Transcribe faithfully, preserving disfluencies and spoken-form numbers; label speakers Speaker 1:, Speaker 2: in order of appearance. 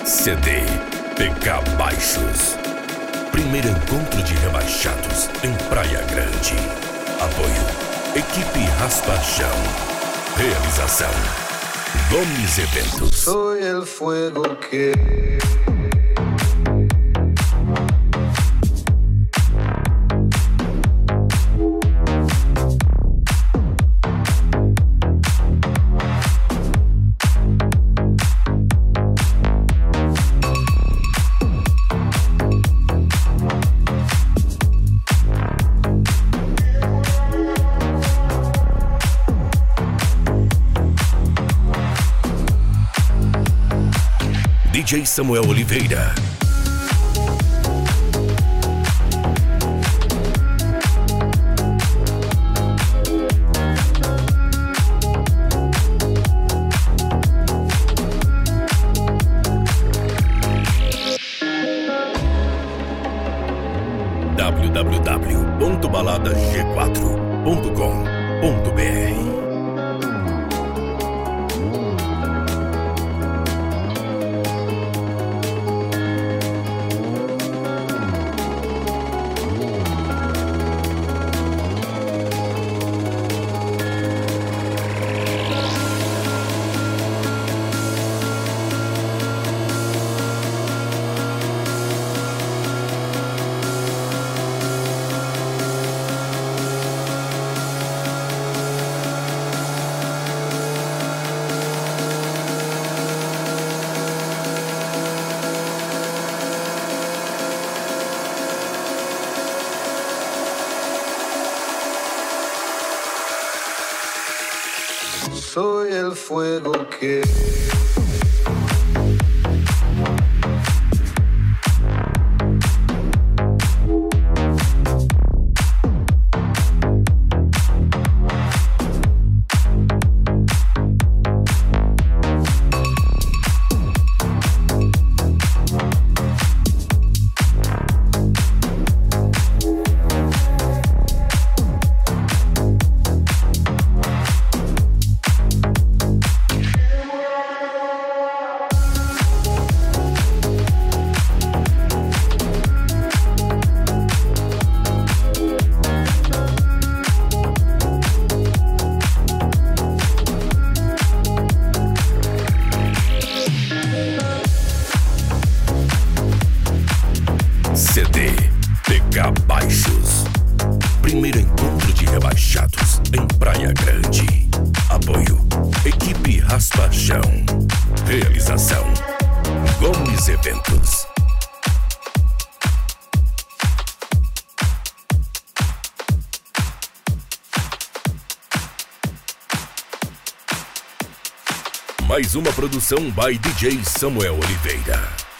Speaker 1: C D P K Baixos. Primeiro encontro de rebaixados em Praia Grande. Apoio Equipe Raspachão. Realização Gomes Eventos.
Speaker 2: Soy el fuego que
Speaker 1: D J Samuel Oliveira. w w w ponto balada g quatro ponto com ponto b r.
Speaker 2: soy el fuego que
Speaker 1: C D P K Baixos. Primeiro encontro de rebaixados em Praia Grande. Apoio Equipe Raspachão. Realização Gomes Eventos. Mais uma produção by D J Samuel Oliveira.